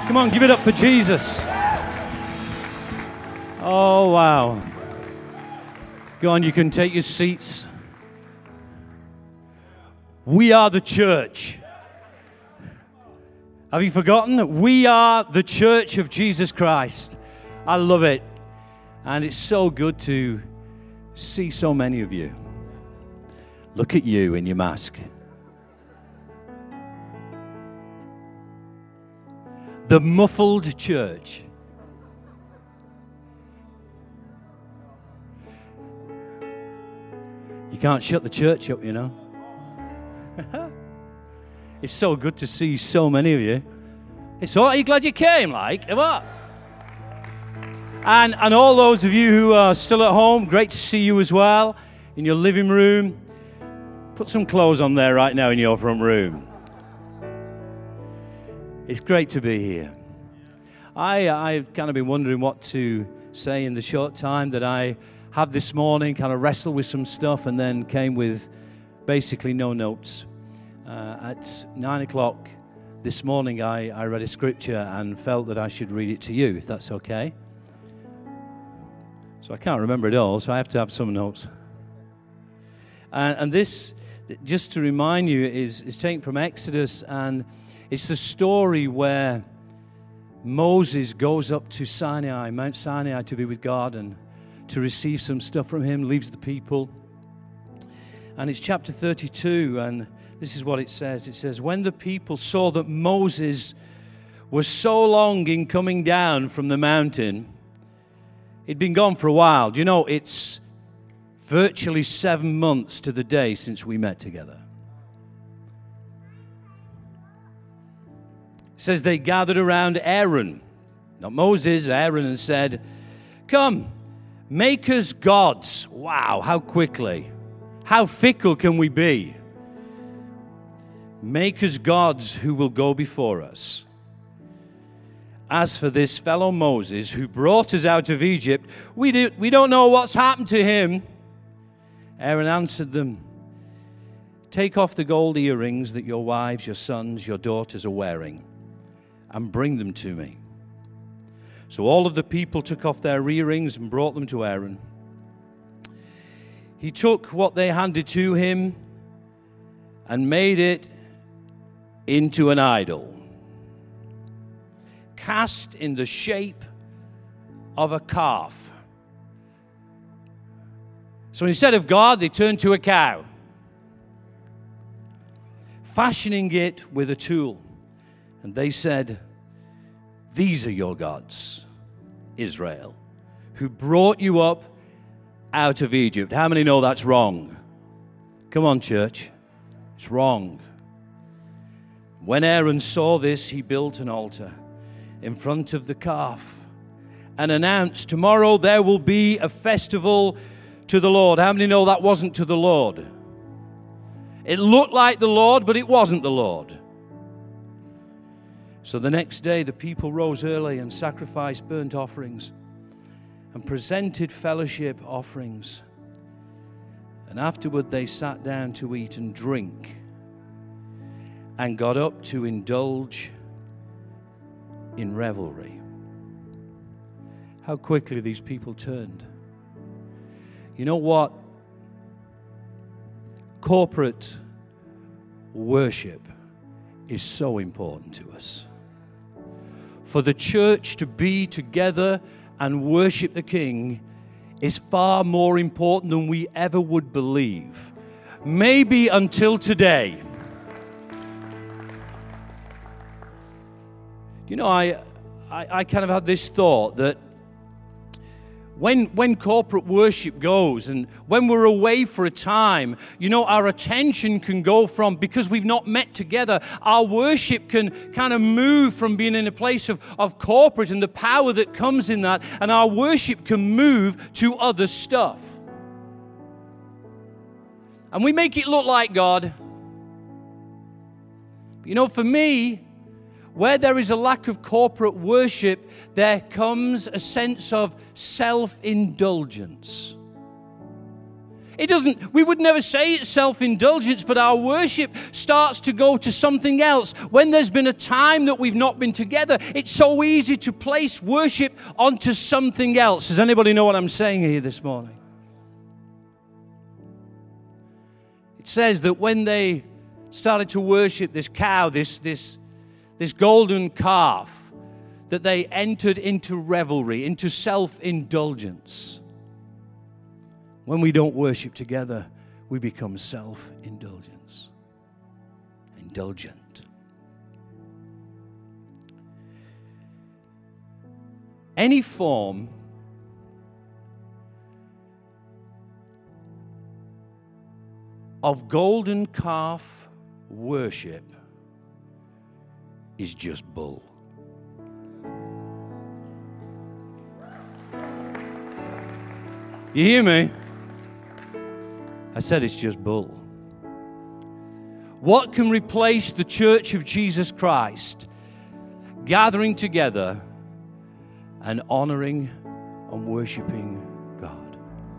Come on, give it up for Jesus. Oh, wow. Go on, you can take your seats. We are the church. Have you forgotten? We are the church of Jesus Christ. I love it. And it's so good to see so many of you. Look at you in your mask. The muffled church. You can't shut the church up, you know. It's so good to see so many of you. It's all, are you glad you came, like? What? And all those of you who are still at home, great to see you as well. In your living room. Put some clothes on there right now in your front room. It's great to be here. I've kind of been wondering what to say in the short time that I have this morning, kind of wrestled with some stuff and then came with basically no notes. At 9 o'clock this morning, I read a scripture and felt that I should read it to you, if that's okay. So I can't remember it all, so I have to have some notes. And this, just to remind you, is taken from Exodus, and it's the story where Moses goes up to Sinai, Mount Sinai, to be with God and to receive some stuff from him, leaves the people. And it's chapter 32, and this is what it says. It says, when the people saw that Moses was so long in coming down from the mountain, he'd been gone for a while. Do you know, it's virtually 7 months to the day since we met together. It says they gathered around Aaron, not Moses, Aaron, and said, come, make us gods. Wow, how quickly. How fickle can we be? Make us gods who will go before us. As for this fellow Moses who brought us out of Egypt, we don't know what's happened to him. Aaron answered them, take off the gold earrings that your wives, your sons, your daughters are wearing, and bring them to me. So all of the people took off their earrings and brought them to Aaron. He took what they handed to him and made it into an idol, cast in the shape of a calf. So instead of God, they turned to a cow, fashioning it with a tool. And they said, these are your gods, Israel, who brought you up out of Egypt. How many know that's wrong? Come on, church. It's wrong. When Aaron saw this, he built an altar in front of the calf and announced, tomorrow there will be a festival to the Lord. How many know that wasn't to the Lord? It looked like the Lord, but it wasn't the Lord. So the next day, the people rose early and sacrificed burnt offerings and presented fellowship offerings. And afterward, they sat down to eat and drink and got up to indulge in revelry. How quickly these people turned. You know what? Corporate worship is so important to us. For the church to be together and worship the King is far more important than we ever would believe. Maybe until today. You know, I kind of had this thought that when corporate worship goes and when we're away for a time, you know, our attention can go from, because we've not met together, our worship can kind of move from being in a place of corporate and the power that comes in that, and our worship can move to other stuff. And we make it look like God. You know, for me, where there is a lack of corporate worship, there comes a sense of self-indulgence. We would never say it's self-indulgence, but our worship starts to go to something else. When there's been a time that we've not been together, it's so easy to place worship onto something else. Does anybody know what I'm saying here this morning? It says that when they started to worship this cow, this golden calf, that they entered into revelry, into self-indulgence. When we don't worship together, we become indulgent. Any form of golden calf worship is just bull. You hear me? I said it's just bull. What can replace the church of Jesus Christ gathering together and honoring and worshiping God?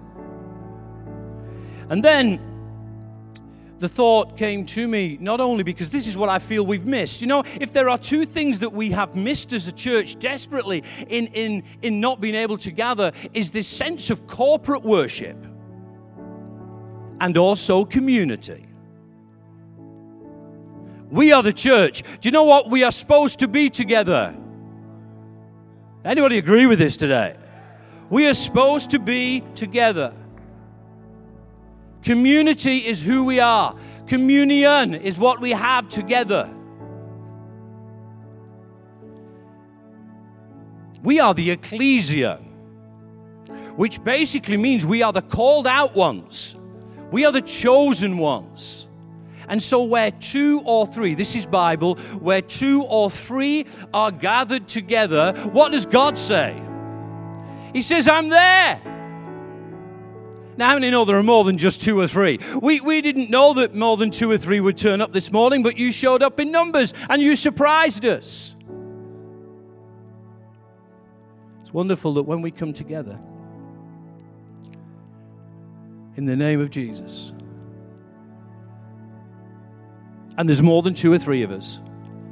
And then the thought came to me, not only because this is what I feel we've missed. You know, if there are two things that we have missed as a church desperately in not being able to gather, is this sense of corporate worship and also community. We are the church. Do you know what? We are supposed to be together. Anybody agree with this today? We are supposed to be together. Community is who we are. Communion is what we have together. We are the ecclesia, which basically means we are the called out ones. We are the chosen ones. And so where two or three, this is Bible, where two or three are gathered together, what does God say? He says, I'm there. Now, how many know there are more than just two or three? We didn't know that more than two or three would turn up this morning, but you showed up in numbers and you surprised us. It's wonderful that when we come together in the name of Jesus, and there's more than two or three of us,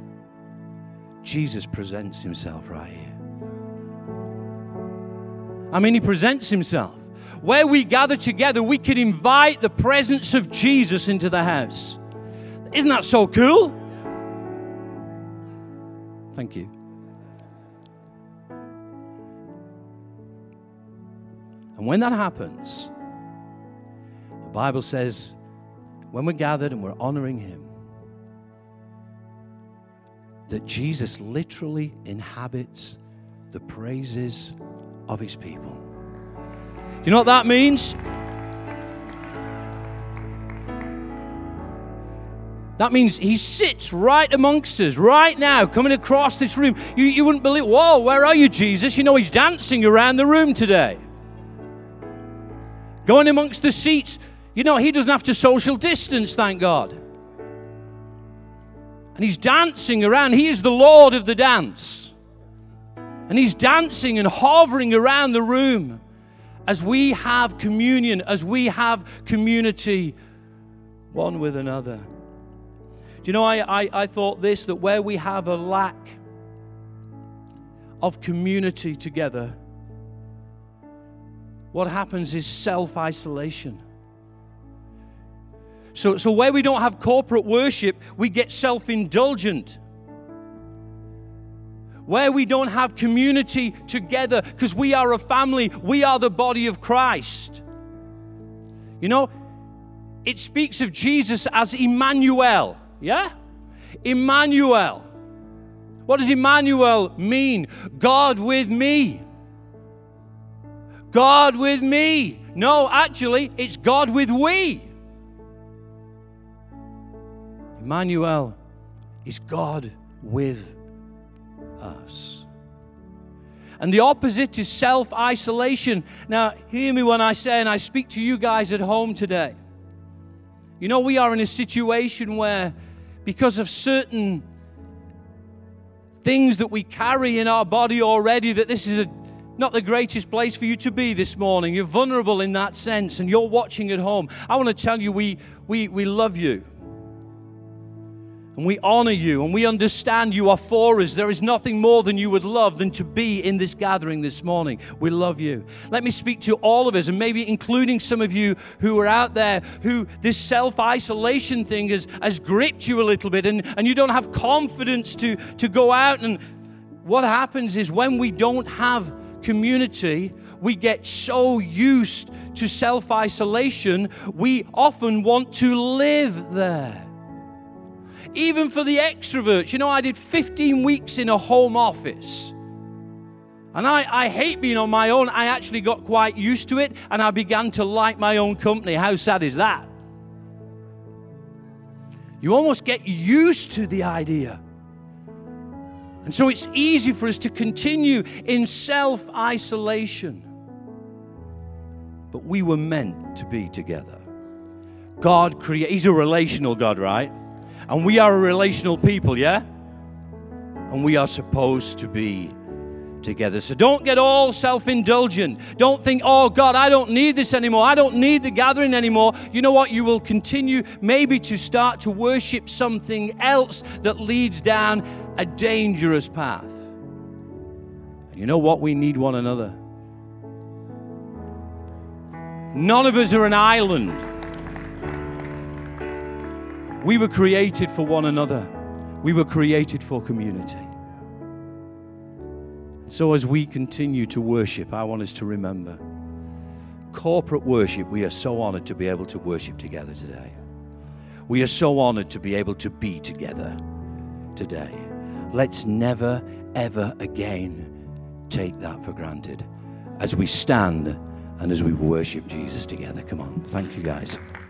Jesus presents himself right here. I mean, he presents himself. Where we gather together, we can invite the presence of Jesus into the house. Isn't that so cool? Thank you. And when that happens, the Bible says, when we're gathered and we're honoring him, that Jesus literally inhabits the praises of his people. Do you know what that means? That means he sits right amongst us right now, coming across this room. You wouldn't believe, whoa, where are you, Jesus? You know, he's dancing around the room today. Going amongst the seats. You know, he doesn't have to social distance, thank God. And he's dancing around. He is the Lord of the dance. And he's dancing and hovering around the room as we have communion, as we have community one with another. Do you know, I thought this, that where we have a lack of community together, what happens is self-isolation. So where we don't have corporate worship, we get self-indulgent. Where we don't have community together, because we are a family, we are the body of Christ. You know, it speaks of Jesus as Emmanuel. Yeah? Emmanuel. What does Emmanuel mean? God with me. God with me. No, actually, it's God with we. Emmanuel is God with us. And the opposite is self-isolation. Now, hear me when I say, and I speak to you guys at home today. You know, we are in a situation where, because of certain things that we carry in our body already, that this not the greatest place for you to be this morning. You're vulnerable in that sense, and you're watching at home. I want to tell you, we love you. And we honor you, and we understand you are for us. There is nothing more than you would love than to be in this gathering this morning. We love you. Let me speak to all of us, and maybe including some of you who are out there who this self-isolation thing has gripped you a little bit, and you don't have confidence to go out. And what happens is when we don't have community, we get so used to self-isolation, we often want to live there. Even for the extroverts. You know, I did 15 weeks in a home office. And I hate being on my own. I actually got quite used to it, and I began to like my own company. How sad is that? You almost get used to the idea. And so it's easy for us to continue in self-isolation. But we were meant to be together. God created, He's a relational God, right? And we are a relational people, yeah? And we are supposed to be together. So don't get all self-indulgent. Don't think, oh God, I don't need this anymore. I don't need the gathering anymore. You know what? You will continue maybe to start to worship something else that leads down a dangerous path. And you know what? We need one another. None of us are an island. We were created for one another. We were created for community. So as we continue to worship, I want us to remember, corporate worship, we are so honored to be able to worship together today. We are so honored to be able to be together today. Let's never, ever again take that for granted as we stand and as we worship Jesus together. Come on. Thank you, guys.